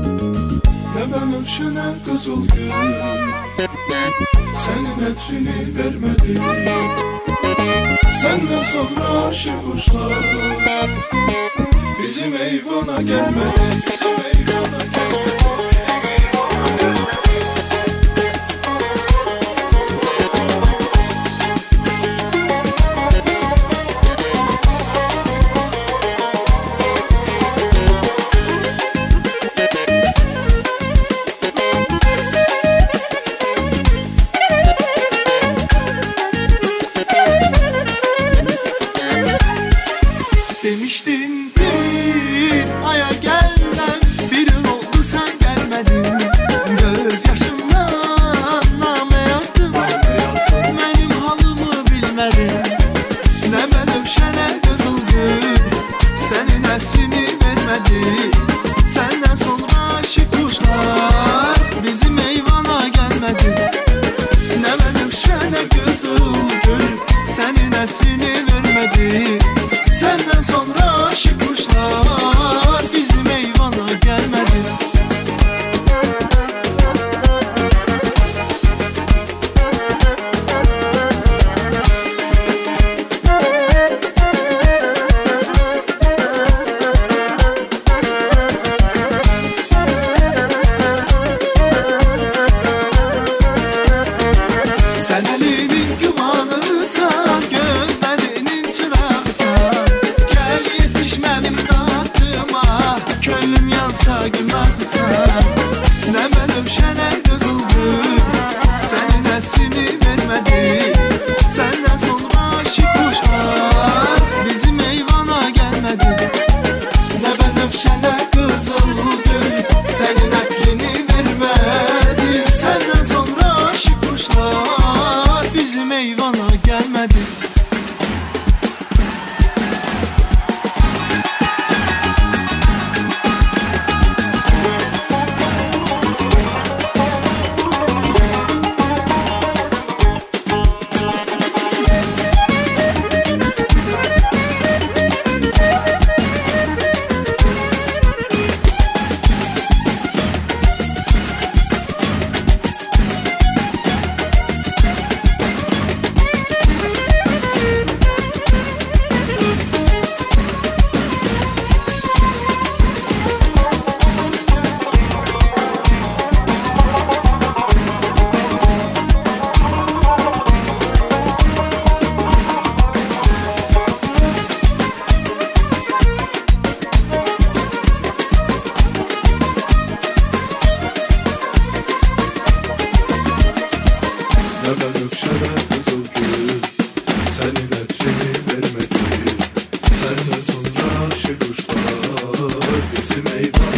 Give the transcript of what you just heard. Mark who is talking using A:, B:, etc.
A: Ne ben öpşene kızıl gül, senin etrini vermedim. Senden sonra aşık kuşlar bizim eyvana gelmedi. Bizim eyvana gelmedi. Demiştin bir aya gelmem, bir yıl oldu sen gelmedin. Gözyaşımdan name yazdım, benim halımı bilmedin. Ne ben öpşene kızıl gül, senin etrini vermedi. Senden sonra aşık kuşlar bizim eyvana gelmedi. Ne ben öpşene kızıl gül, senin etrini vermedi. Senden sonra aşık kuşlar bizim eyvana gelmedi. Sen elinin gümanısan, gözlerinin çırağısan. Gel yetişmedim dağıtıma, gönlüm yansa günahısan. Ne ben öpşene kızıl gül, senin etrini vermedi. Senden sonra aşık kuşlar bizim eyvana gelmedi. Ne ben öpşene kızıl gül, senin etrini vermedi. Senden sonra aşık kuşlar bizim eyvana gelmedi. Ne ben öpşene kızıl gül, senin etrini vermedi. Senden sonra aşık kuşlar bizim eyvana